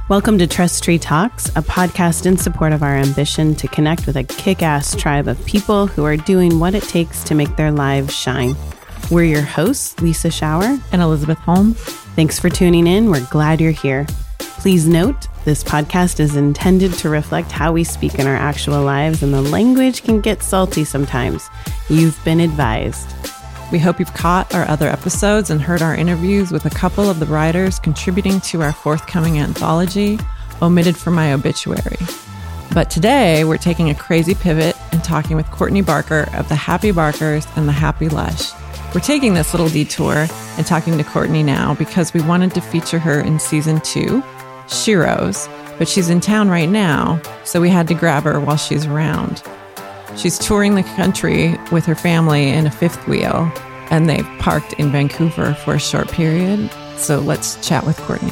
Welcome to Trust Tree Talks, a podcast in support of our ambition to connect with a kick-ass tribe of people who are doing what it takes to make their lives shine. We're your hosts, Lisa Schauer and Elizabeth Holm. Thanks for tuning in. We're glad you're here. Please note, this podcast is intended to reflect how we speak in our actual lives, and the language can get salty sometimes. You've been advised. We hope you've caught our other episodes and heard our interviews with a couple of the writers contributing to our forthcoming anthology, Omitted from My Obituary. But today, we're taking a crazy pivot and talking with Courtney Barker of the Happy Barkers and the Happy Lush. We're taking this little detour and talking to Courtney now because we wanted to feature her in season 2, Sheroes, but she's in town right now, so we had to grab her while she's around. She's touring the country with her family in a fifth wheel, and they've parked in Vancouver for a short period. So let's chat with Courtney.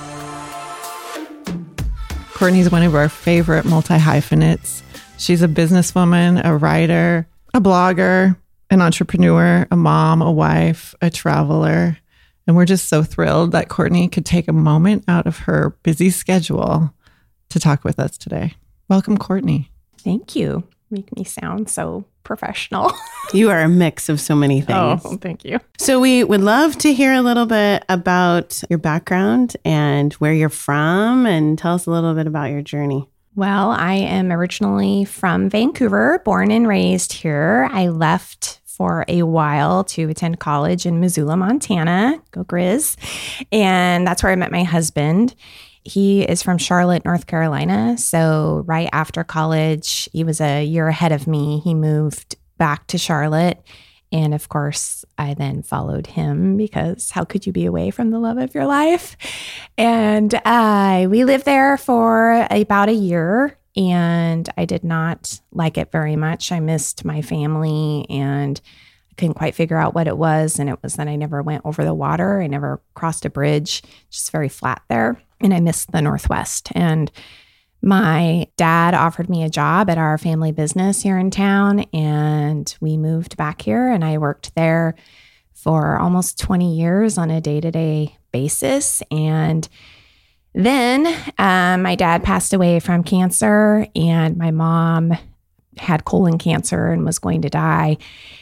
Courtney's one of our favorite multi-hyphenates. She's a businesswoman, a writer, a blogger, an entrepreneur, a mom, a wife, a traveler. And we're just so thrilled that Courtney could take a moment out of her busy schedule to talk with us today. Welcome, Courtney. Thank you. Make me sound so professional. You are a mix of so many things. Oh, thank you. So we would love to hear a little bit about your background and where you're from, and tell us a little bit about your journey. Well, I am originally from Vancouver, born and raised here. I left for a while to attend college in Missoula, Montana. Go Grizz. And that's where I met my husband. He is from Charlotte, North Carolina. So right after college, he was a year ahead of me. He moved back to Charlotte. And of course, I then followed him because how could you be away from the love of your life? And we lived there for about a year, and I did not like it very much. I missed my family, and I couldn't quite figure out what it was. And it was that I never went over the water. I never crossed a bridge, just very flat there. And I missed the Northwest. And my dad offered me a job at our family business here in town. And we moved back here, and I worked there for almost 20 years on a day-to-day basis. And then my dad passed away from cancer, and my mom had colon cancer and was going to die.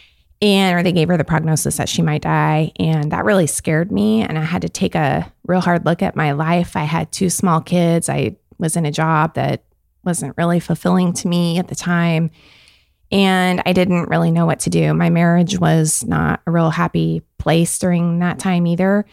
Or they gave her the prognosis that she might die. And that really scared me. And I had to take a real hard look at my life. I had 2 small kids. I was in a job that wasn't really fulfilling to me at the time. And I didn't really know what to do. My marriage was not a real happy place during that time either.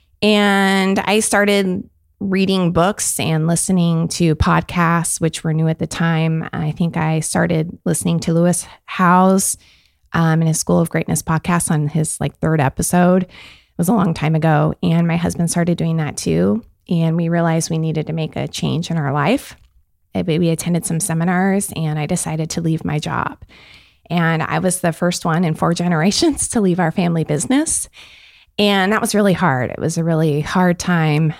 And I started reading books and listening to podcasts, which were new at the time. I think I started listening to Lewis Howes in his School of Greatness podcast on his 3rd episode. It was a long time ago. And my husband started doing that too. And we realized we needed to make a change in our life. We attended some seminars, and I decided to leave my job. And I was the first one in 4 generations to leave our family business. And that was really hard. It was a really hard time.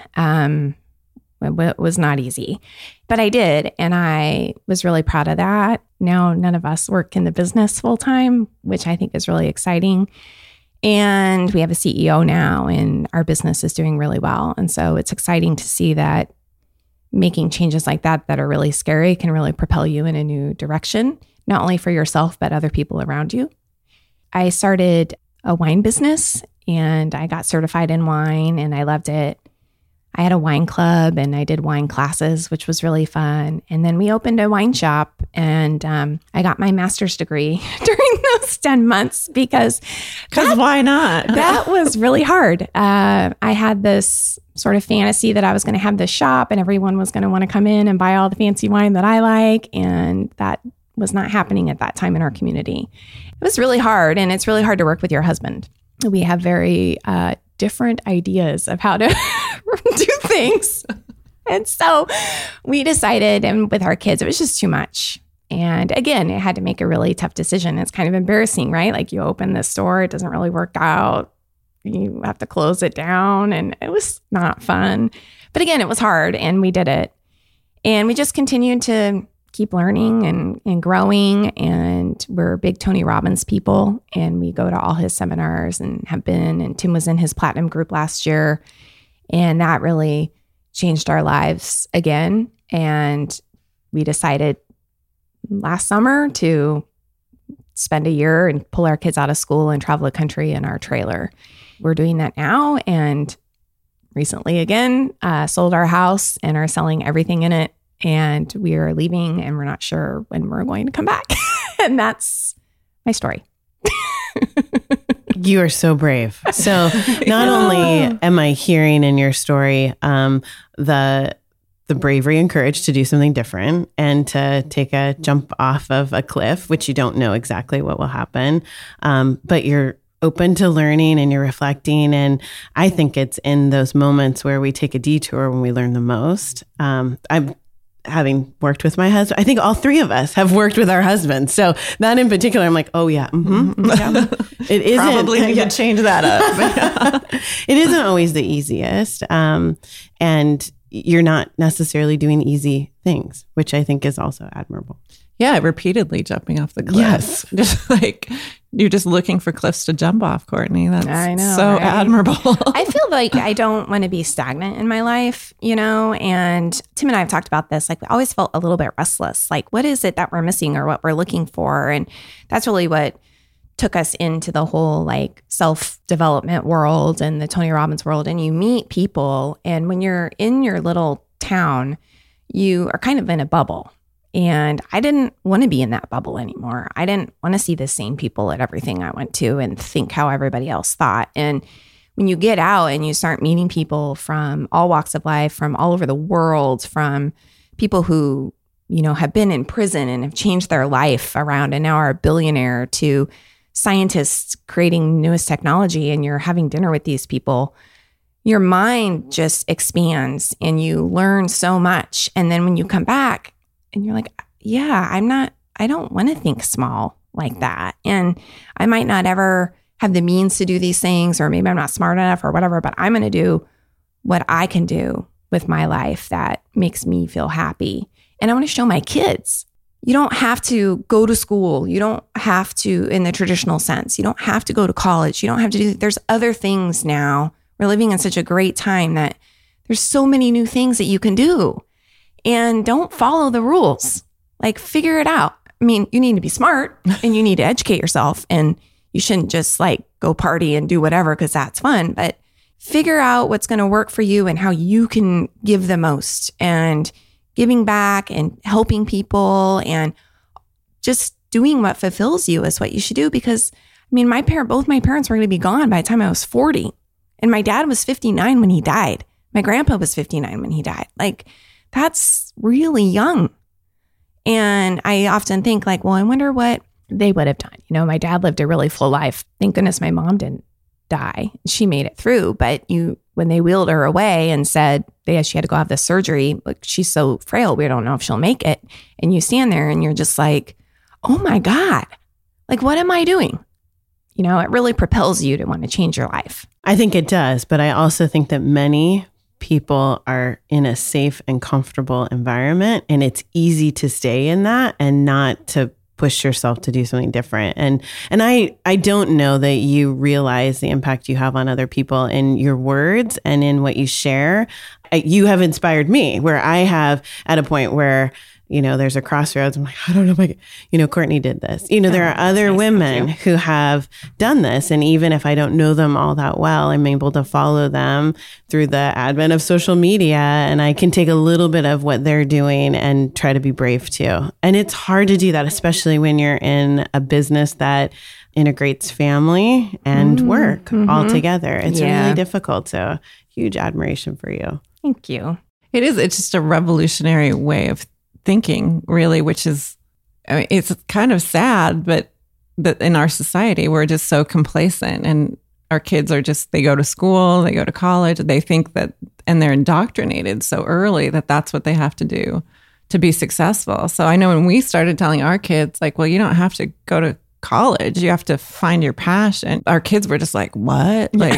It was not easy, but I did. And I was really proud of that. Now, none of us work in the business full time, which I think is really exciting. And we have a CEO now, and our business is doing really well. And so it's exciting to see that making changes like that are really scary can really propel you in a new direction, not only for yourself, but other people around you. I started a wine business, and I got certified in wine, and I loved it. I had a wine club, and I did wine classes, which was really fun. And then we opened a wine shop, and I got my master's degree during those 10 months because why not? That was really hard. I had this sort of fantasy that I was going to have this shop, and everyone was going to want to come in and buy all the fancy wine that I like. And that was not happening at that time in our community. It was really hard, and it's really hard to work with your husband. We have very different ideas of how to do things. And so we decided, and with our kids, it was just too much. And again, it had to make a really tough decision. It's kind of embarrassing, right? You open the store, it doesn't really work out. You have to close it down, and it was not fun. But again, it was hard, and we did it. And we just continued to keep learning and growing. And we're big Tony Robbins people, and we go to all his seminars and have been. And Tim was in his platinum group last year. And that really changed our lives again. And we decided last summer to spend a year and pull our kids out of school and travel the country in our trailer. We're doing that now. And recently again, sold our house and are selling everything in it. And we are leaving and we're not sure when we're going to come back. And that's my story. You are so brave. So not only am I hearing in your story the bravery and courage to do something different and to take a jump off of a cliff, which you don't know exactly what will happen, but you're open to learning and you're reflecting. And I think it's in those moments where we take a detour when we learn the most. I'm having worked with my husband. I think all three of us have worked with our husbands. So that in particular, I'm like, oh yeah. Yeah. It isn't. Probably need to change that up. It isn't always the easiest. And you're not necessarily doing easy things, which I think is also admirable. Yeah, repeatedly jumping off the cliff. Yes. Just like you're just looking for cliffs to jump off, Courtney. That's I know, so right? admirable. I feel like I don't want to be stagnant in my life, and Tim and I have talked about this. Like, we always felt a little bit restless. Like, what is it that we're missing or what we're looking for? And that's really what took us into the whole like self-development world and the Tony Robbins world. And you meet people, and when you're in your little town, you are kind of in a bubble. And I didn't want to be in that bubble anymore. I didn't want to see the same people at everything I went to and think how everybody else thought. And when you get out and you start meeting people from all walks of life, from all over the world, from people who, have been in prison and have changed their life around and now are a billionaire, to scientists creating newest technology, and you're having dinner with these people, your mind just expands and you learn so much. And then when you come back, and you're like, yeah, I don't want to think small like that. And I might not ever have the means to do these things, or maybe I'm not smart enough or whatever, but I'm going to do what I can do with my life that makes me feel happy. And I want to show my kids, you don't have to go to school. You don't have to, in the traditional sense, you don't have to go to college. You don't have to do, there's other things now. We're living in such a great time that there's so many new things that you can do. And don't follow the rules. Like, figure it out. I mean, you need to be smart and you need to educate yourself, and you shouldn't just like go party and do whatever because that's fun, but figure out what's going to work for you and how you can give the most. And giving back and helping people and just doing what fulfills you is what you should do. Because I mean, both my parents were going to be gone by the time I was 40, and my dad was 59 when he died. My grandpa was 59 when he died. Like, that's really young. And I often think like, well, I wonder what they would have done. My dad lived a really full life. Thank goodness my mom didn't die. She made it through. But when they wheeled her away and said she had to go have this surgery, like, she's so frail, we don't know if she'll make it. And you stand there and you're just like, oh my God, like, what am I doing? It really propels you to want to change your life. I think it does. But I also think that many people are in a safe and comfortable environment, and it's easy to stay in that and not to push yourself to do something different. And I don't know that you realize the impact you have on other people in your words and in what you share. You have inspired me, where I have at a point where, there's a crossroads. I'm like, I don't know if I, Courtney did this. There are other women who have done this. And even if I don't know them all that well, I'm able to follow them through the advent of social media. And I can take a little bit of what they're doing and try to be brave too. And it's hard to do that, especially when you're in a business that integrates family and work all together. It's really difficult. So huge admiration for you. Thank you. It is. It's just a revolutionary way of thinking, really, which is, it's kind of sad, but that in our society, we're just so complacent, and our kids are just, they go to school, they go to college, they think that, and they're indoctrinated so early that that's what they have to do to be successful. So I know when we started telling our kids, like, well, you don't have to go to college, you have to find your passion. Our kids were just like, what? Like,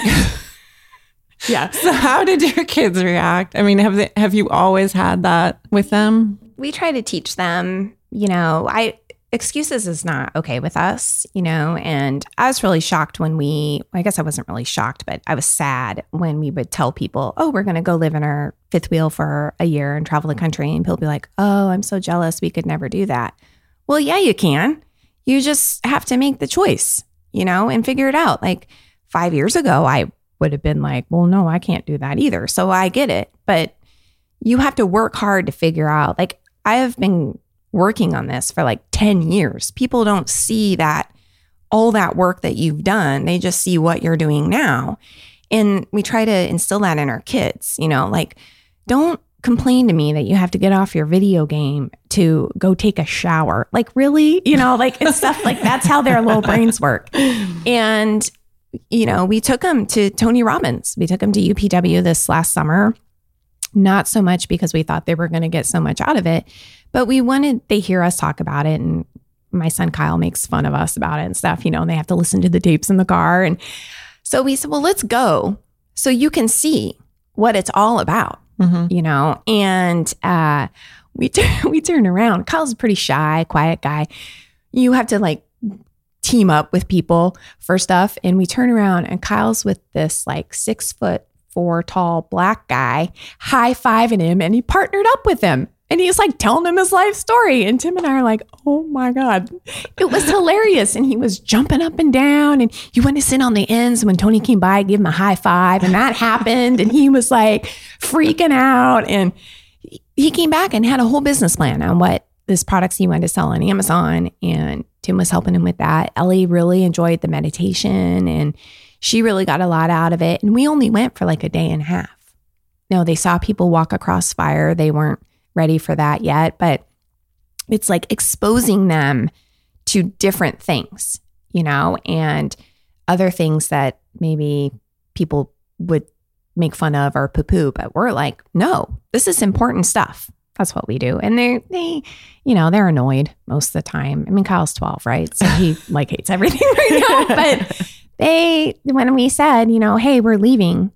yeah. So how did your kids react? I mean, have you always had that with them? We try to teach them, excuses is not okay with us, and I was really shocked when I guess I wasn't really shocked, but I was sad when we would tell people, oh, we're going to go live in our fifth wheel for a year and travel the country. And people be like, oh, I'm so jealous. We could never do that. Well, yeah, you can. You just have to make the choice, and figure it out. Like 5 years ago, I would have been like, well, no, I can't do that either. So I get it. But you have to work hard to figure out. Like, I have been working on this for like 10 years. People don't see that all that work that you've done. They just see what you're doing now. And we try to instill that in our kids, like, don't complain to me that you have to get off your video game to go take a shower. Like, really? Like, it's stuff like that's how their little brains work. And, we took them to Tony Robbins. We took them to UPW this last summer. Not so much because we thought they were going to get so much out of it, but they hear us talk about it. And my son Kyle makes fun of us about it and stuff, and they have to listen to the tapes in the car. And so we said, well, let's go so you can see what it's all about, and we turn around. Kyle's a pretty shy, quiet guy. You have to like team up with people for stuff. And we turn around and Kyle's with this like 6'4" tall black guy, high-fiving him, and he partnered up with him. And he's like telling him his life story. And Tim and I are like, oh my God, it was hilarious. And he was jumping up and down. And he went to sit on the ends. When Tony came by, give him a high five. And that happened. And he was like freaking out. And he came back and had a whole business plan on what this products he wanted to sell on Amazon. And Tim was helping him with that. Ellie really enjoyed the meditation and she really got a lot out of it. And we only went for like a day and a half. No, they saw people walk across fire. They weren't ready for that yet, but it's like exposing them to different things, and other things that maybe people would make fun of or poo-poo, but we're like, no, this is important stuff. That's what we do. And they're annoyed most of the time. I mean, Kyle's 12, right? So he like hates everything right now, but when we said, hey, we're leaving,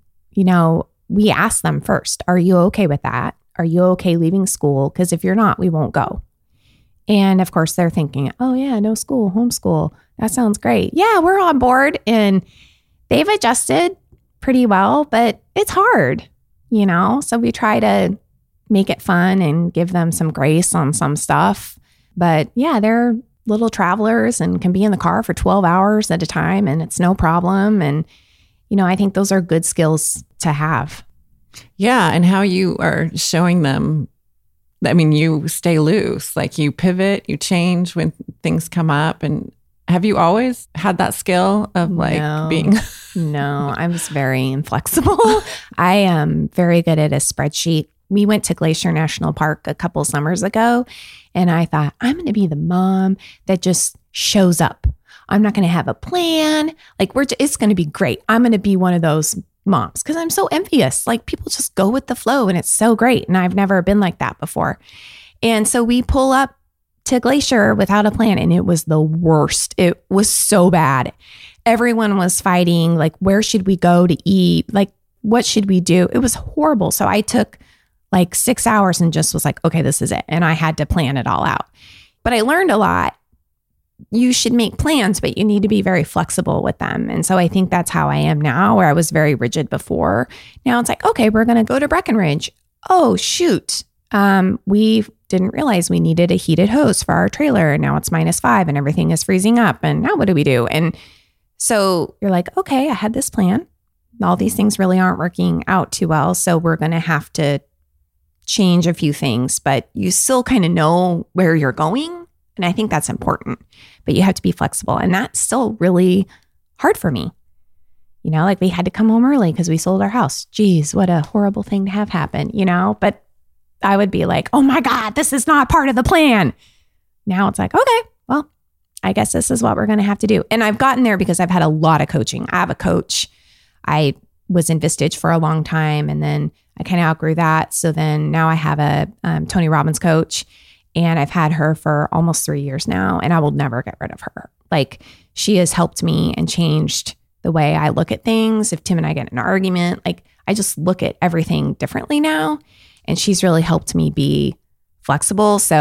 we asked them first, are you okay with that? Are you okay leaving school? Because if you're not, we won't go. And of course, they're thinking, oh yeah, no school, homeschool. That sounds great. Yeah, we're on board. And they've adjusted pretty well, but it's hard, So we try to make it fun and give them some grace on some stuff. But yeah, they're little travelers and can be in the car for 12 hours at a time and it's no problem. And, I think those are good skills to have. Yeah. And how you are showing them, I mean, you stay loose, like you pivot, you change when things come up. And have you always had that skill of being? No, I was very inflexible. I am very good at a spreadsheet. We went to Glacier National Park a couple summers ago and I thought, I'm going to be the mom that just shows up. I'm not going to have a plan. Like it's going to be great. I'm going to be one of those moms because I'm so envious. Like people just go with the flow and it's so great. And I've never been like that before. And so we pull up to Glacier without a plan and it was the worst. It was so bad. Everyone was fighting. Like, where should we go to eat? Like, what should we do? It was horrible. So I took like 6 hours and just was like, okay, this is it. And I had to plan it all out. But I learned a lot. You should make plans, but you need to be very flexible with them. And so I think that's how I am now, where I was very rigid before. Now it's like, okay, we're going to go to Breckenridge. Oh, shoot. We didn't realize we needed a heated hose for our trailer. And now it's -5 and everything is freezing up. And now what do we do? And so you're like, okay, I had this plan. All these things really aren't working out too well. So we're going to have to change a few things, but you still kind of know where you're going. And I think that's important, but you have to be flexible. And that's still really hard for me. Like we had to come home early because we sold our house. Geez, what a horrible thing to have happen, but I would be like, oh my God, this is not part of the plan. Now it's like, okay, well, I guess this is what we're going to have to do. And I've gotten there because I've had a lot of coaching. I have a coach. I was in Vistage for a long time and then I kind of outgrew that. So then now I have a Tony Robbins coach. And I've had her for almost 3 years now, and I will never get rid of her. Like she has helped me and changed the way I look at things. If Tim and I get in an argument, like I just look at everything differently now. And she's really helped me be flexible. So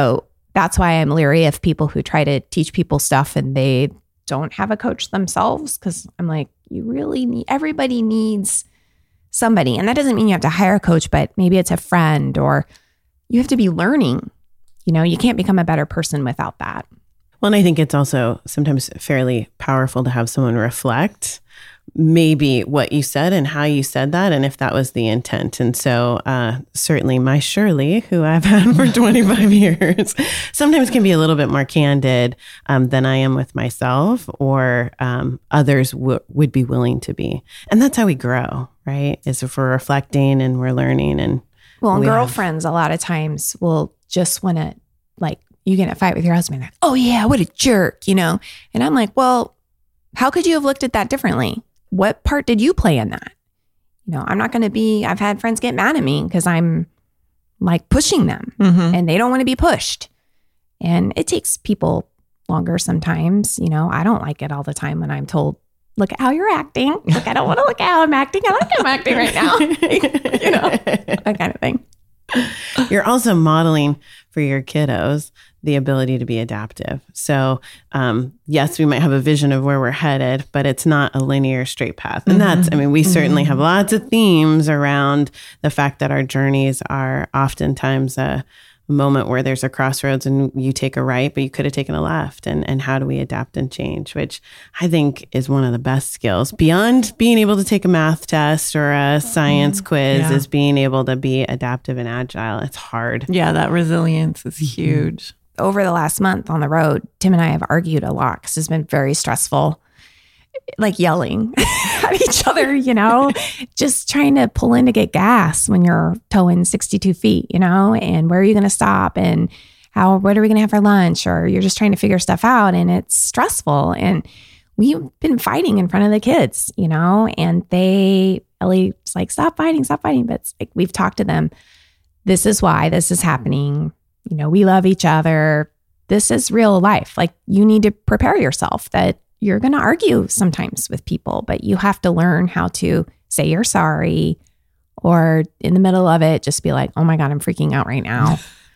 that's why I'm leery of people who try to teach people stuff and they don't have a coach themselves. Cause I'm like, everybody needs somebody. And that doesn't mean you have to hire a coach, but maybe it's a friend, or you have to be learning. You can't become a better person without that. Well, and I think it's also sometimes fairly powerful to have someone reflect maybe what you said and how you said that, and if that was the intent. And so certainly my Shirley, who I've had for 25 years, sometimes can be a little bit more candid than I am with myself, or others would be willing to be. And that's how we grow, right? Is if we're reflecting and we're learning. And girlfriends a lot of times will just want to, like, you get in a fight with your husband. Like, oh yeah, what a jerk, And I'm like, well, how could you have looked at that differently? What part did you play in that? I'm not going to be, I've had friends get mad at me because I'm like pushing them and they don't want to be pushed. And it takes people longer sometimes. I don't like it all the time when I'm told, look at how you're acting. Look, I don't want to look at how I'm acting. I like how I'm acting right now. That kind of thing. You're also modeling for your kiddos the ability to be adaptive. So yes, we might have a vision of where we're headed, but it's not a linear straight path. And we certainly have lots of themes around the fact that our journeys are oftentimes a moment where there's a crossroads and you take a right, but you could have taken a left. And how do we adapt and change, which I think is one of the best skills beyond being able to take a math test or a science quiz, is being able to be adaptive and agile. It's hard. Yeah, that resilience is huge. Over the last month on the road, Tim and I have argued a lot because it's been very stressful, like yelling at each other, just trying to pull in to get gas when you're towing 62 feet, and where are you going to stop, and what are we going to have for lunch? Or you're just trying to figure stuff out, and it's stressful. And we've been fighting in front of the kids, and Ellie's like, stop fighting. But it's like, we've talked to them. This is why this is happening. We love each other. This is real life. Like, you need to prepare yourself that you're going to argue sometimes with people, but you have to learn how to say you're sorry, or in the middle of it, just be like, oh my God, I'm freaking out right now.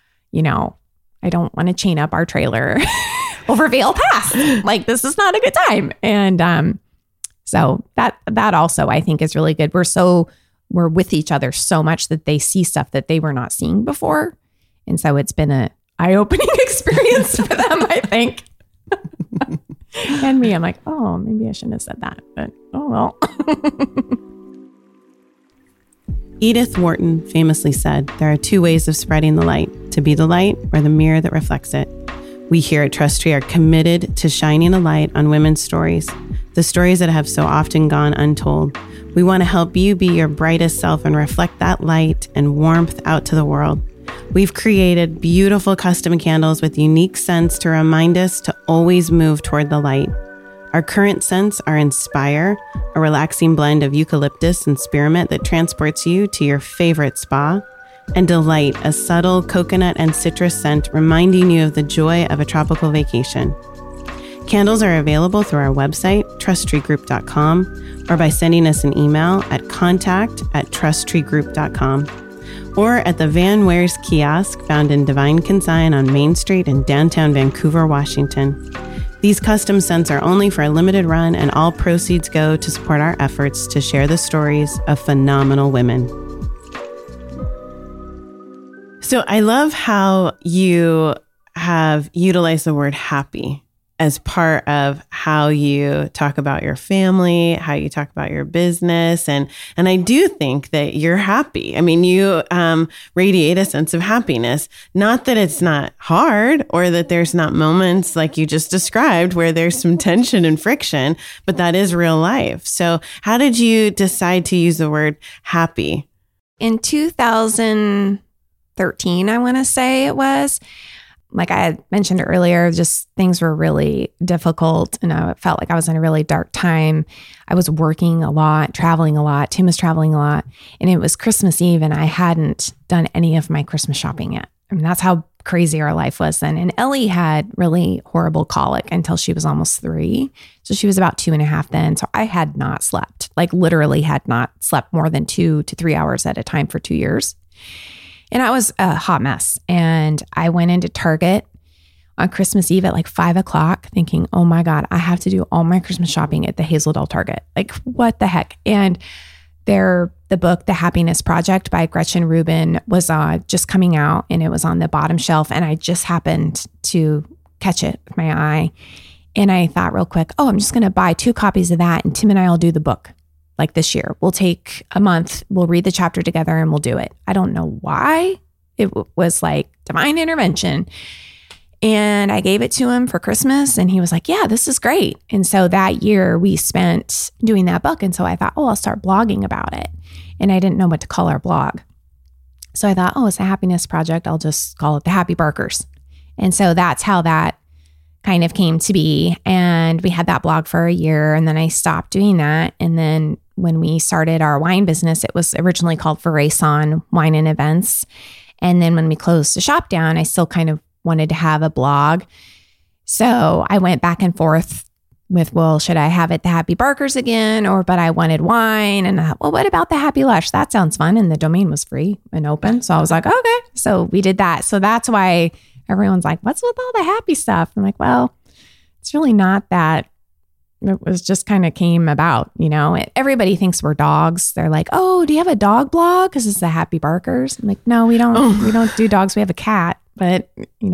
I don't want to chain up our trailer over Vail Pass. Like, this is not a good time. And so that also I think is really good. We're with each other so much that they see stuff that they were not seeing before. And so it's been an eye-opening experience for them, I think. And me, I'm like, oh, maybe I shouldn't have said that, but oh well. Edith Wharton famously said, there are two ways of spreading the light: to be the light or the mirror that reflects it. We here at Trust Tree are committed to shining a light on women's stories, the stories that have so often gone untold. We want to help you be your brightest self and reflect that light and warmth out to the world. We've created beautiful custom candles with unique scents to remind us to always move toward the light. Our current scents are Inspire, a relaxing blend of eucalyptus and spearmint that transports you to your favorite spa, and Delight, a subtle coconut and citrus scent reminding you of the joy of a tropical vacation. Candles are available through our website, trusttreegroup.com, or by sending us an email at contact@trusttreegroup.com. or at the Van Wares kiosk found in Divine Consign on Main Street in downtown Vancouver, Washington. These custom scents are only for a limited run, and all proceeds go to support our efforts to share the stories of phenomenal women. So I love how you have utilized the word happy as part of how you talk about your family, how you talk about your business. And I do think that you're happy. I mean, you radiate a sense of happiness. Not that it's not hard or that there's not moments like you just described where there's some tension and friction, but that is real life. So how did you decide to use the word happy? In 2013, I want to say it was, like I had mentioned earlier, just things were really difficult and I felt like I was in a really dark time. I was working a lot, traveling a lot. Tim was traveling a lot, and it was Christmas Eve and I hadn't done any of my Christmas shopping yet. I mean, that's how crazy our life was then. And Ellie had really horrible colic until she was almost 3. So she was about 2.5 then. So I had not slept, like literally had not slept more than 2 to 3 hours at a time for 2 years. And I was a hot mess. And I went into Target on Christmas Eve at like 5:00 thinking, oh my God, I have to do all my Christmas shopping at the Hazeldale Target. Like, what the heck? And the book, The Happiness Project by Gretchen Rubin, was just coming out, and it was on the bottom shelf. And I just happened to catch it with my eye. And I thought real quick, I'm just going to buy 2 copies of that, and Tim and I will do the book like this year. We'll take a month, we'll read the chapter together, and we'll do it. I don't know why. It was like divine intervention. And I gave it to him for Christmas, and he was like, yeah, this is great. And so that year we spent doing that book. And so I thought, I'll start blogging about it. And I didn't know what to call our blog. So I thought, it's a happiness project. I'll just call it the Happy Barkers. And so that's how that kind of came to be. And we had that blog for a year, and then I stopped doing that. And then when we started our wine business, it was originally called Veraison Wine and Events. And then when we closed the shop down, I still kind of wanted to have a blog. So I went back and forth with, should I have it the Happy Barkers again? But I wanted wine. And I thought, what about the Happy Lush? That sounds fun. And the domain was free and open. So I was like, okay. So we did that. So that's why everyone's like, what's with all the happy stuff? I'm like, it's really not that. It was just kind of came about, everybody thinks we're dogs. They're like, do you have a dog blog? Because it's the Happy Barkers. I'm like, no, we don't. We don't do dogs. We have a cat, but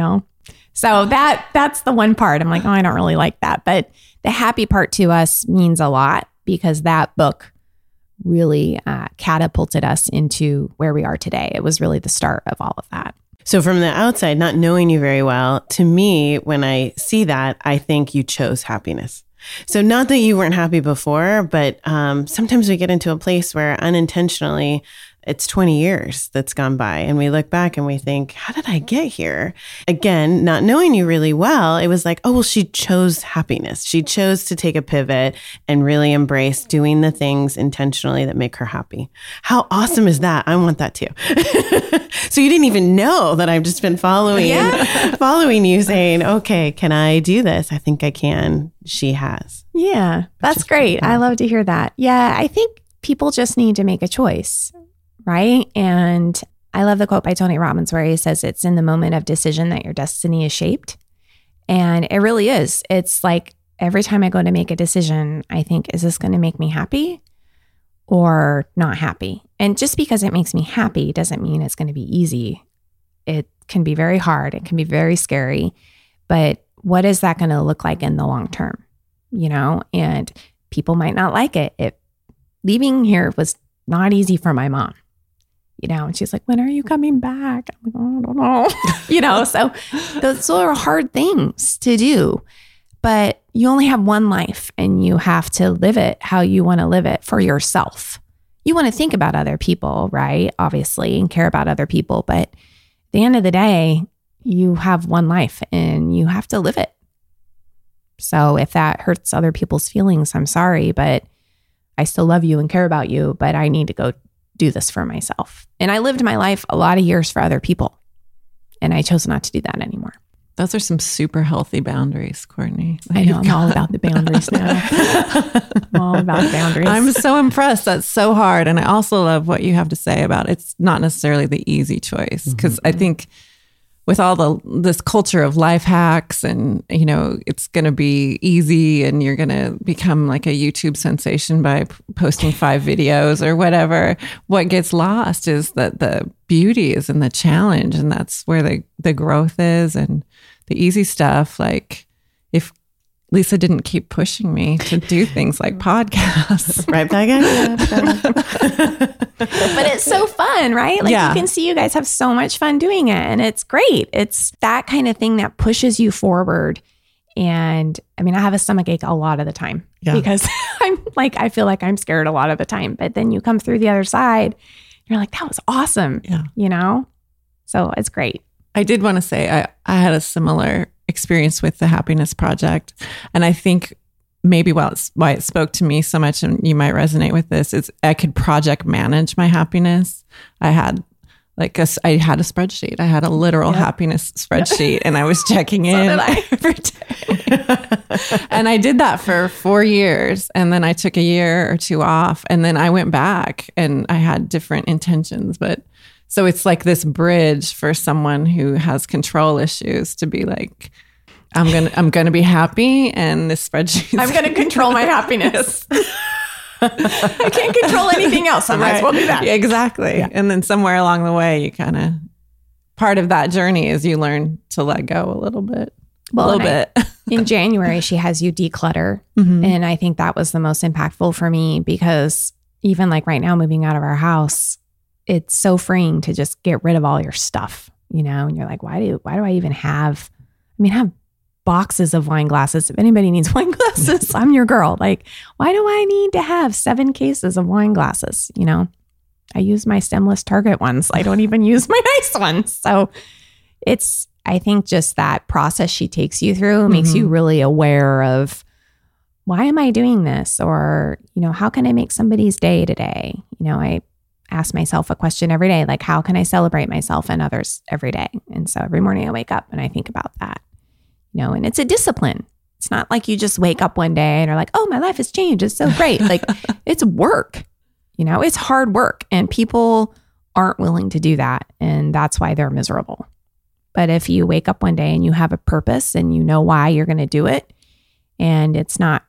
so that's the one part. I'm like, I don't really like that. But the happy part to us means a lot, because that book really catapulted us into where we are today. It was really the start of all of that. So from the outside, not knowing you very well, to me, when I see that, I think you chose happiness. So not that you weren't happy before, but sometimes we get into a place where unintentionally it's 20 years that's gone by, and we look back and we think, how did I get here? Again, not knowing you really well, it was like, she chose happiness. She chose to take a pivot and really embrace doing the things intentionally that make her happy. How awesome is that? I want that too. So you didn't even know that I've just been following you saying, okay, can I do this? I think I can. She has. Yeah, that's great. I love to hear that. Yeah, I think people just need to make a choice. Right. And I love the quote by Tony Robbins where he says, it's in the moment of decision that your destiny is shaped. And it really is. It's like every time I go to make a decision, I think, is this going to make me happy or not happy? And just because it makes me happy doesn't mean it's going to be easy. It can be very hard. It can be very scary. But what is that going to look like in the long term? And people might not like it. Leaving here was not easy for my mom. And she's like, when are you coming back? I'm like, I don't know. So those are hard things to do, but you only have one life, and you have to live it how you want to live it for yourself. You want to think about other people, right? Obviously, and care about other people. But at the end of the day, you have one life and you have to live it. So if that hurts other people's feelings, I'm sorry, but I still love you and care about you, but I need to go do this for myself. And I lived my life a lot of years for other people, and I chose not to do that anymore. Those are some super healthy boundaries, Courtney. I know. I'm all about the boundaries now. I'm all about boundaries. I'm so impressed. That's so hard. And I also love what you have to say about it's not necessarily the easy choice, because I think with all this culture of life hacks and, it's going to be easy and you're going to become like a YouTube sensation by posting 5 videos or whatever. What gets lost is that the beauty is in the challenge, and that's where the growth is. And the easy stuff, like if Lisa didn't keep pushing me to do things like podcasts. Right back at it. But it's so fun, right? You can see you guys have so much fun doing it, and it's great. It's that kind of thing that pushes you forward. And I mean, I have a stomachache a lot of the time because I feel like I'm scared a lot of the time. But then you come through the other side, you're like, that was awesome. Yeah. So it's great. I did want to say I had a similar experience with the Happiness Project. And I think maybe why it spoke to me so much, and you might resonate with this, is I could project manage my happiness. I had a spreadsheet. I had a literal happiness spreadsheet, and I was checking in every day. And I did that for 4 years. And then I took a year or 2 off, and then I went back and I had different intentions. But so it's like this bridge for someone who has control issues to be like, I'm gonna be happy, and this spreadsheet. I'm gonna control my happiness. I can't control anything else. I might as well do that. Yeah, exactly. Yeah. And then somewhere along the way, you kind of, part of that journey is you learn to let go a little bit. In January, she has you declutter. Mm-hmm. And I think that was the most impactful for me, because even like right now, moving out of our house, it's so freeing to just get rid of all your stuff, you know? And you're like, why do I even have boxes of wine glasses? If anybody needs wine glasses, I'm your girl. Like, why do I need to have 7 cases of wine glasses? You know, I use my stemless Target ones. I don't even use my nice ones. So it's, I think just that process she takes you through makes you really aware of, why am I doing this? Or, you know, how can I make somebody's day today? You know, I ask myself a question every day, like, how can I celebrate myself and others every day? And so every morning I wake up and I think about that. You know, and it's a discipline. It's not like you just wake up one day and are like, oh, my life has changed. It's so great. Like, it's work, you know, it's hard work, and people aren't willing to do that. And that's why they're miserable. But if you wake up one day and you have a purpose and you know why you're going to do it, and it's not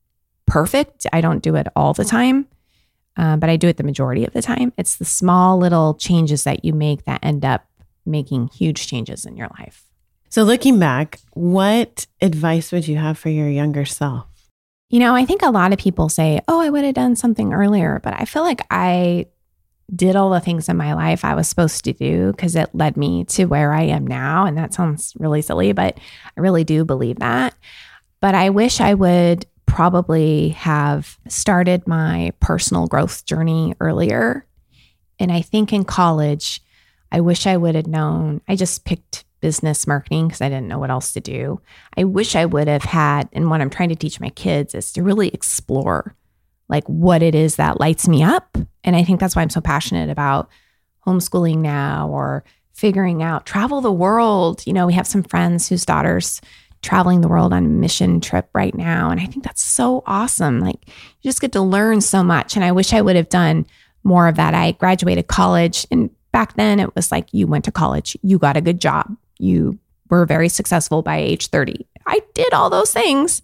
perfect, I don't do it all the time, but I do it the majority of the time. It's the small little changes that you make that end up making huge changes in your life. So looking back, what advice would you have for your younger self? You know, I think a lot of people say, oh, I would have done something earlier, but I feel like I did all the things in my life I was supposed to do because it led me to where I am now. And that sounds really silly, but I really do believe that. But I wish I would probably have started my personal growth journey earlier. And I think in college, I wish I would have known, I just picked business marketing because I didn't know what else to do. I wish I would have had, and what I'm trying to teach my kids is to really explore like what it is that lights me up. And I think that's why I'm so passionate about homeschooling now, or figuring out, travel the world. You know, we have some friends whose daughters traveling the world on a mission trip right now. And I think that's so awesome. Like, you just get to learn so much. And I wish I would have done more of that. I graduated college, and back then it was like, you went to college, you got a good job, you were very successful by age 30. I did all those things,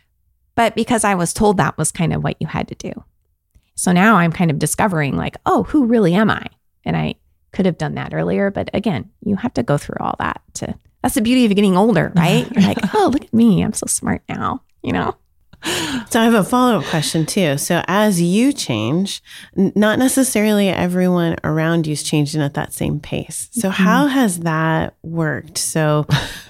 but because I was told that was kind of what you had to do. So now I'm kind of discovering like, oh, who really am I? And I could have done that earlier, but again, you have to go through all that that's the beauty of getting older, right? You're like, oh, look at me, I'm so smart now, you know? So I have a follow-up question too. So as you change, not necessarily everyone around you's changing at that same pace. So how has that worked? So,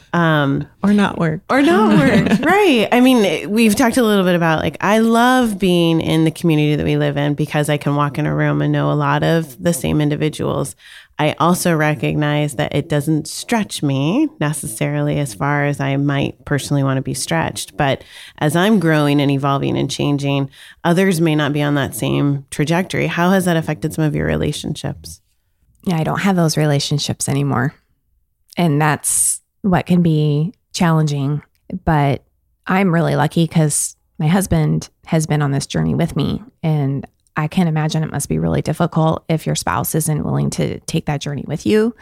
or not worked. Right. I mean, we've talked a little bit about like, I love being in the community that we live in because I can walk in a room and know a lot of the same individuals. I also recognize that it doesn't stretch me necessarily as far as I might personally want to be stretched. But as I'm growing and evolving and changing, others may not be on that same trajectory. How has that affected some of your relationships? Yeah, I don't have those relationships anymore. And that's what can be challenging. But I'm really lucky because my husband has been on this journey with me, and I can imagine it must be really difficult if your spouse isn't willing to take that journey with you.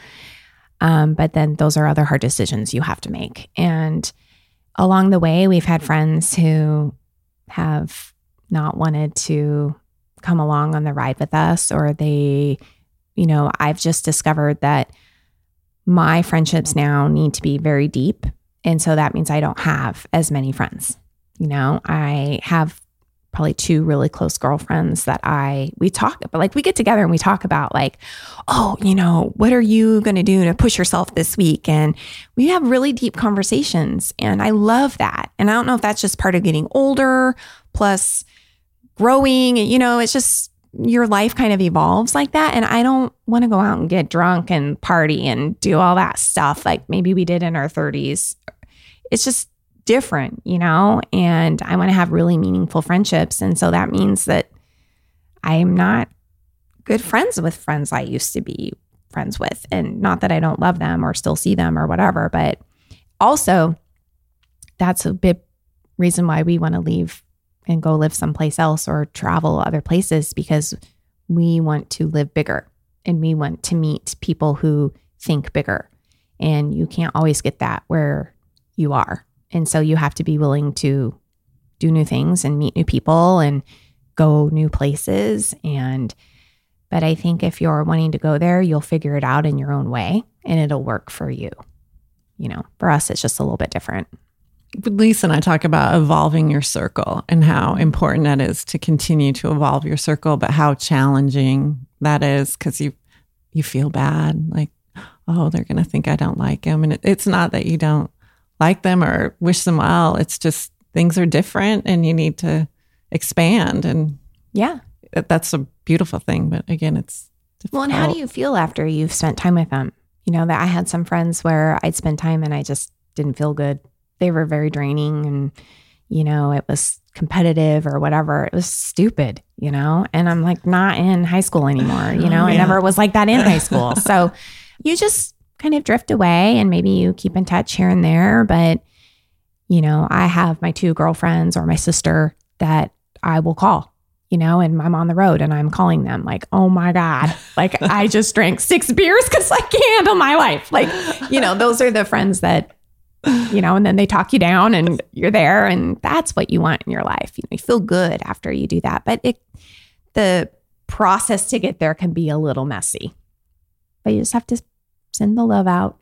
But then those are other hard decisions you have to make. And along the way, we've had friends who have not wanted to come along on the ride with us, or they, you know, I've just discovered that my friendships now need to be very deep. And so that means I don't have as many friends. You know, I have probably 2 really close girlfriends that we talk about, like we get together and we talk about like, oh, you know, what are you going to do to push yourself this week? And we have really deep conversations, and I love that. And I don't know if that's just part of getting older plus growing, you know, it's just your life kind of evolves like that. And I don't want to go out and get drunk and party and do all that stuff like maybe we did in our 30s. It's just different, you know, and I want to have really meaningful friendships. And so that means that I'm not good friends with friends I used to be friends with. And not that I don't love them or still see them or whatever, but also that's a big reason why we want to leave and go live someplace else or travel other places, because we want to live bigger and we want to meet people who think bigger. And you can't always get that where you are. And so you have to be willing to do new things and meet new people and go new places. But I think if you're wanting to go there, you'll figure it out in your own way and it'll work for you. For us, it's just a little bit different. Lisa and I talk about evolving your circle and how important that is to continue to evolve your circle, but how challenging that is because you feel bad. Like, oh, they're going to think I don't like them. And it's not that you don't like them or wish them well. It's just things are different and you need to expand. And yeah, that's a beautiful thing. But again, it's difficult. Well, and how do you feel after you've spent time with them? That I had some friends where I'd spend time and I just didn't feel good. They were very draining and, it was competitive or whatever. It was stupid, and I'm like not in high school anymore. I never was like that in high school. So you just kind of drift away and maybe you keep in touch here and there. But, I have my 2 girlfriends or my sister that I will call, and I'm on the road and I'm calling them like, oh my God, like I just drank 6 beers because I can't handle my life. Like, those are the friends that, and then they talk you down and you're there and that's what you want in your life. You feel good after you do that. But the process to get there can be a little messy. But you just have to send the love out,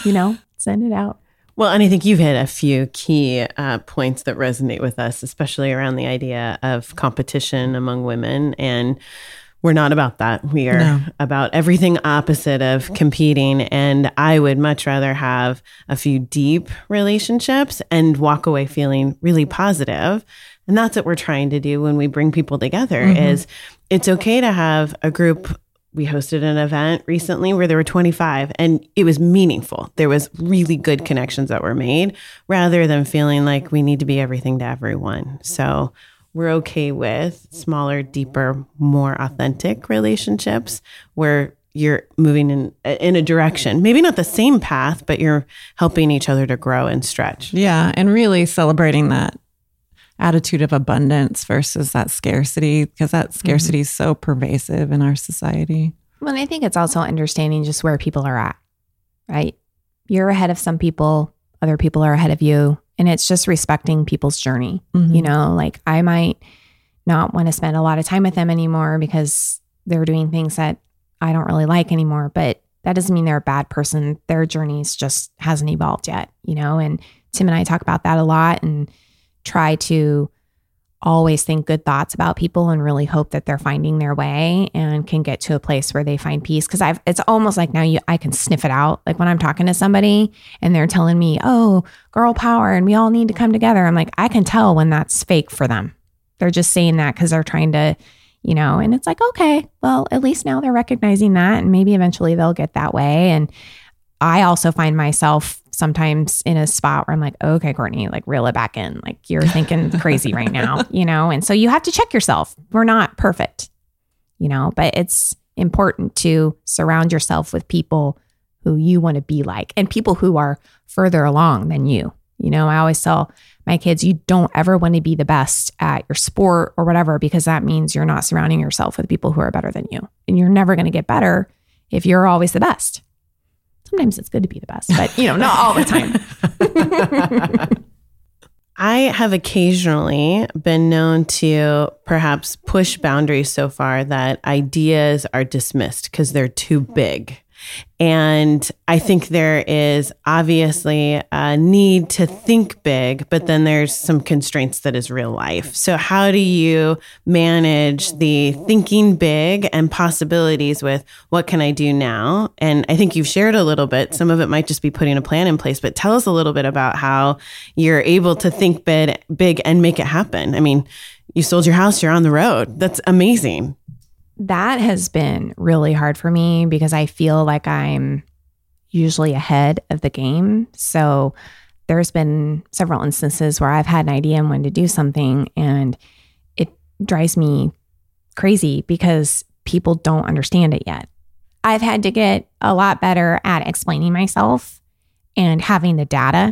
send it out. Well, and I think you've hit a few key points that resonate with us, especially around the idea of competition among women. And we're not about that. We are about everything opposite of competing. And I would much rather have a few deep relationships and walk away feeling really positive. And that's what we're trying to do when we bring people together is it's okay to have a group. We hosted an event recently where there were 25 and it was meaningful. There was really good connections that were made rather than feeling like we need to be everything to everyone. So we're okay with smaller, deeper, more authentic relationships where you're moving in a direction, maybe not the same path, but you're helping each other to grow and stretch. Yeah. And really celebrating that attitude of abundance versus that scarcity, because that scarcity is so pervasive in our society. Well, and I think it's also understanding just where people are at, right? You're ahead of some people, other people are ahead of you. And it's just respecting people's journey. Like I might not want to spend a lot of time with them anymore because they're doing things that I don't really like anymore. But that doesn't mean they're a bad person. Their journeys just hasn't evolved yet, and Tim and I talk about that a lot and try to always think good thoughts about people and really hope that they're finding their way and can get to a place where they find peace. Because it's almost like now I can sniff it out. Like when I'm talking to somebody and they're telling me, oh, girl power and we all need to come together. I'm like, I can tell when that's fake for them. They're just saying that because they're trying to, and it's like, okay, well, at least now they're recognizing that and maybe eventually they'll get that way. And I also find myself sometimes in a spot where I'm like, okay, Courtney, like reel it back in. Like you're thinking crazy right now, And so you have to check yourself. We're not perfect, but it's important to surround yourself with people who you want to be like and people who are further along than you. I always tell my kids, you don't ever want to be the best at your sport or whatever, because that means you're not surrounding yourself with people who are better than you. And you're never going to get better if you're always the best. Sometimes it's good to be the best, but not all the time. I have occasionally been known to perhaps push boundaries so far that ideas are dismissed because they're too big. And I think there is obviously a need to think big, but then there's some constraints that is real life. So how do you manage the thinking big and possibilities with what can I do now? And I think you've shared a little bit. Some of it might just be putting a plan in place, but tell us a little bit about how you're able to think big and make it happen. I mean, you sold your house, you're on the road. That's amazing. That has been really hard for me because I feel like I'm usually ahead of the game. So there's been several instances where I've had an idea and wanted to do something and it drives me crazy because people don't understand it yet. I've had to get a lot better at explaining myself and having the data.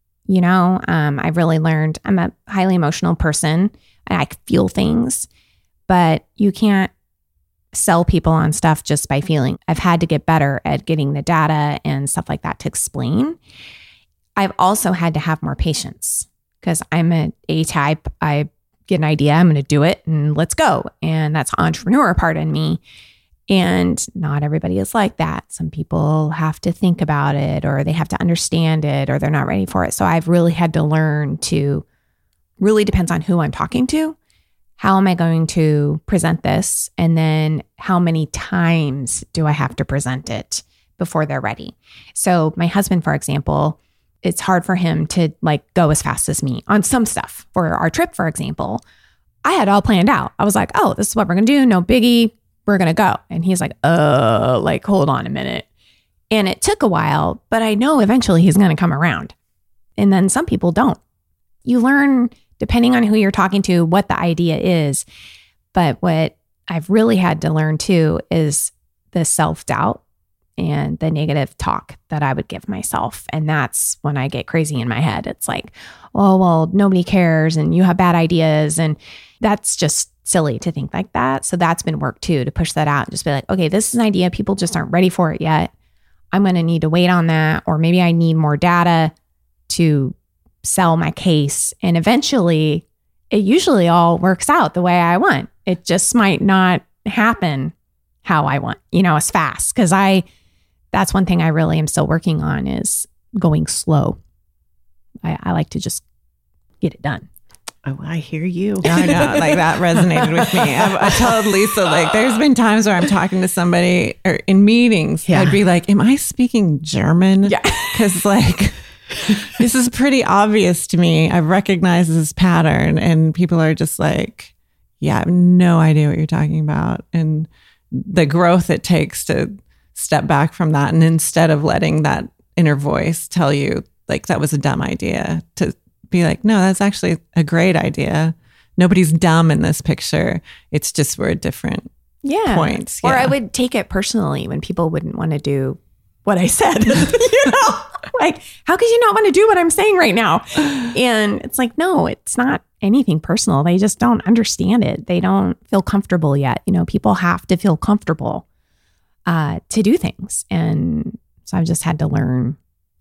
I've really learned I'm a highly emotional person and I feel things, but you can't sell people on stuff just by feeling. I've had to get better at getting the data and stuff like that to explain. I've also had to have more patience because I'm an A-type. I get an idea, I'm going to do it and let's go. And that's entrepreneur part in me. And not everybody is like that. Some people have to think about it, or they have to understand it, or they're not ready for it. So I've really had to learn to, really depends on who I'm talking to. How am I going to present this? And then how many times do I have to present it before they're ready? So my husband, for example, it's hard for him to like go as fast as me on some stuff. For our trip, for example, I had all planned out. I was like, oh, this is what we're going to do. No biggie. We're going to go. And he's like, hold on a minute. And it took a while, but I know eventually he's going to come around. And then some people don't. You learn, depending on who you're talking to, what the idea is. But what I've really had to learn too is the self-doubt and the negative talk that I would give myself. And that's when I get crazy in my head. It's like, oh, well, nobody cares and you have bad ideas. And that's just silly to think like that. So that's been work too, to push that out and just be like, okay, this is an idea. People just aren't ready for it yet. I'm going to need to wait on that. Or maybe I need more data to sell my case. And eventually it usually all works out the way I want. It just might not happen how I want, as fast. Because that's one thing I really am still working on is going slow. I like to just get it done. Oh, I hear you. I know, like that resonated with me. I told Lisa, like, there's been times where I'm talking to somebody or in meetings, I'd be like, am I speaking German? Yeah. Because like, this is pretty obvious to me. I've recognized this pattern and people are just like, yeah, I have no idea what you're talking about. And the growth it takes to step back from that. And instead of letting that inner voice tell you like, that was a dumb idea, to be like, no, that's actually a great idea. Nobody's dumb in this picture. It's just we're at different points. Or I would take it personally when people wouldn't want to do what I said. Like, how could you not want to do what I'm saying right now? And it's like, no, it's not anything personal. They just don't understand it. They don't feel comfortable yet. People have to feel comfortable to do things. And so I've just had to learn,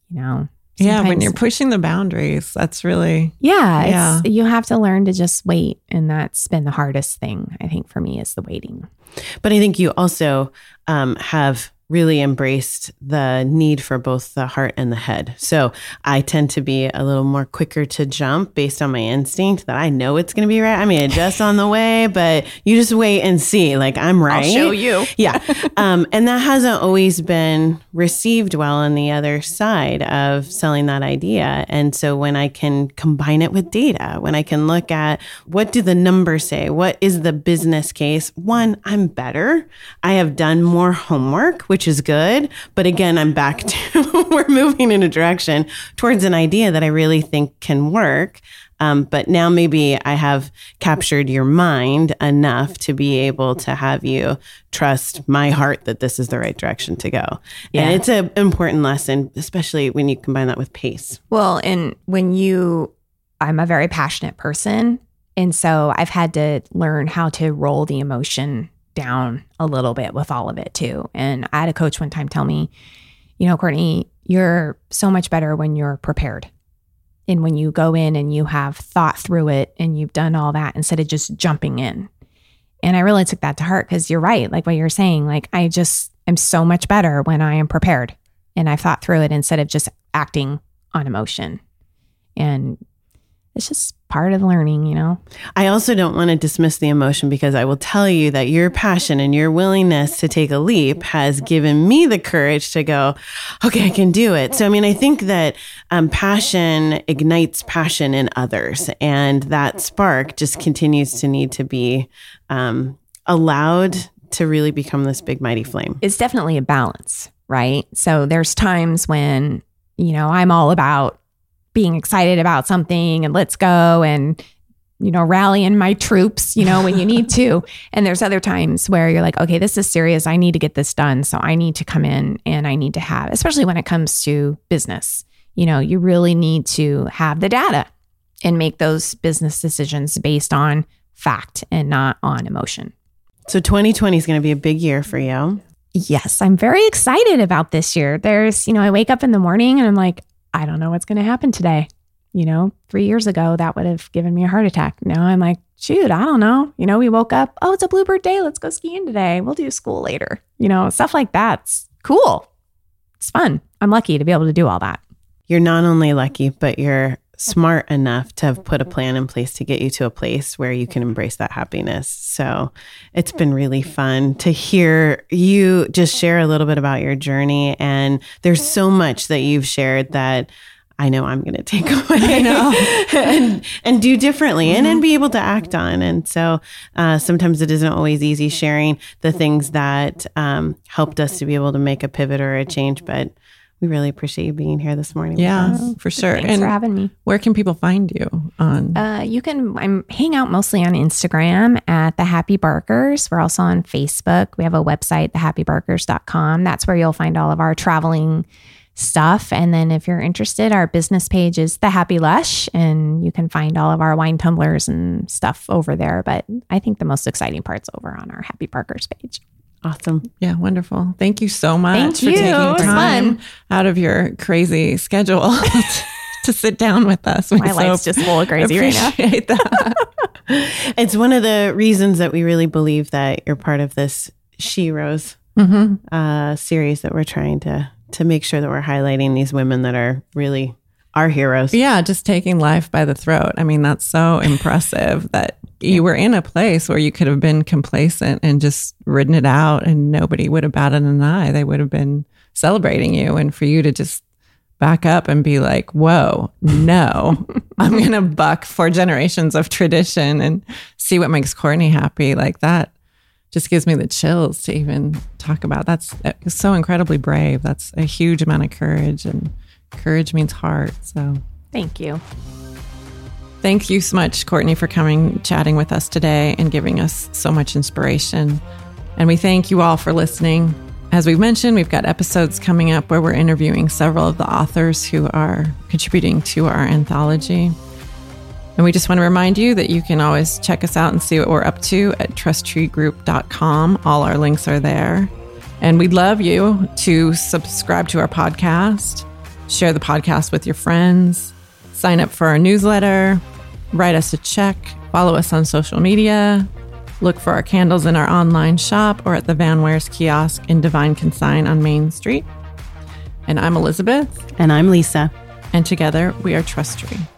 when you're pushing the boundaries, that's really... Yeah. You have to learn to just wait. And that's been the hardest thing, I think, for me is the waiting. But I think you also have really embraced the need for both the heart and the head. So I tend to be a little more quicker to jump based on my instinct that I know it's going to be right. I may adjust on the way, but you just wait and see. Like, I'm right. I'll show you. Yeah. And that hasn't always been received well on the other side of selling that idea. And so when I can combine it with data, when I can look at what do the numbers say? What is the business case? One, I'm better. I have done more homework, which is good. But again, I'm back to we're moving in a direction towards an idea that I really think can work. But now maybe I have captured your mind enough to be able to have you trust my heart that this is the right direction to go. Yeah. And it's an important lesson, especially when you combine that with pace. Well, and I'm a very passionate person. And so I've had to learn how to roll the emotion down a little bit with all of it too. And I had a coach one time tell me, Courtney, you're so much better when you're prepared. And when you go in and you have thought through it and you've done all that instead of just jumping in. And I really took that to heart because you're right. Like what you're saying, like I'm so much better when I am prepared and I've thought through it instead of just acting on emotion. And it's just part of learning, I also don't want to dismiss the emotion because I will tell you that your passion and your willingness to take a leap has given me the courage to go, okay, I can do it. So, I think that passion ignites passion in others. And that spark just continues to need to be allowed to really become this big, mighty flame. It's definitely a balance, right? So there's times when, I'm all about being excited about something and let's go and, rallying my troops, when you need to. And there's other times where you're like, okay, this is serious. I need to get this done. So I need to come in and I need to have, especially when it comes to business, you really need to have the data and make those business decisions based on fact and not on emotion. So 2020 is going to be a big year for you. Yes, I'm very excited about this year. There's, I wake up in the morning and I'm like, I don't know what's going to happen today. 3 years ago, that would have given me a heart attack. Now I'm like, shoot, I don't know. We woke up, oh, it's a Bluebird day. Let's go skiing today. We'll do school later. Stuff like that's cool. It's fun. I'm lucky to be able to do all that. You're not only lucky, but you're smart enough to have put a plan in place to get you to a place where you can embrace that happiness. So it's been really fun to hear you just share a little bit about your journey. And there's so much that you've shared that I know I'm going to take away and do differently and be able to act on. And so sometimes it isn't always easy sharing the things that helped us to be able to make a pivot or a change, but we really appreciate you being here this morning. Yeah, for sure. Thanks for having me. Where can people find you on? I'm hang out mostly on Instagram at The Happy Barkers. We're also on Facebook. We have a website, thehappybarkers.com. That's where you'll find all of our traveling stuff. And then if you're interested, our business page is The Happy Lush, and you can find all of our wine tumblers and stuff over there. But I think the most exciting part's over on our Happy Barkers page. Awesome. Yeah, wonderful. Thank you so much for taking time out of your crazy schedule to sit down with us. My life's just full of crazy right now. That. It's one of the reasons that we really believe that you're part of this She Rose series that we're trying to make sure that we're highlighting these women that are really our heroes. Yeah, just taking life by the throat. I mean, that's so impressive that you were in a place where you could have been complacent and just ridden it out and nobody would have batted an eye. They would have been celebrating you. And for you to just back up and be like, whoa, no, I'm going to buck 4 generations of tradition and see what makes Courtney happy. Like that just gives me the chills to even talk about. That's so incredibly brave. That's a huge amount of courage, and courage means heart. So thank you. Thank you so much, Courtney, for coming, chatting with us today and giving us so much inspiration. And we thank you all for listening. As we've mentioned, we've got episodes coming up where we're interviewing several of the authors who are contributing to our anthology. And we just want to remind you that you can always check us out and see what we're up to at trusttreegroup.com. All our links are there. And we'd love you to subscribe to our podcast, share the podcast with your friends, sign up for our newsletter, write us a check, follow us on social media, look for our candles in our online shop or at the Van Wares kiosk in Divine Consign on Main Street. And I'm Elizabeth. And I'm Lisa. And together we are Trust Tree.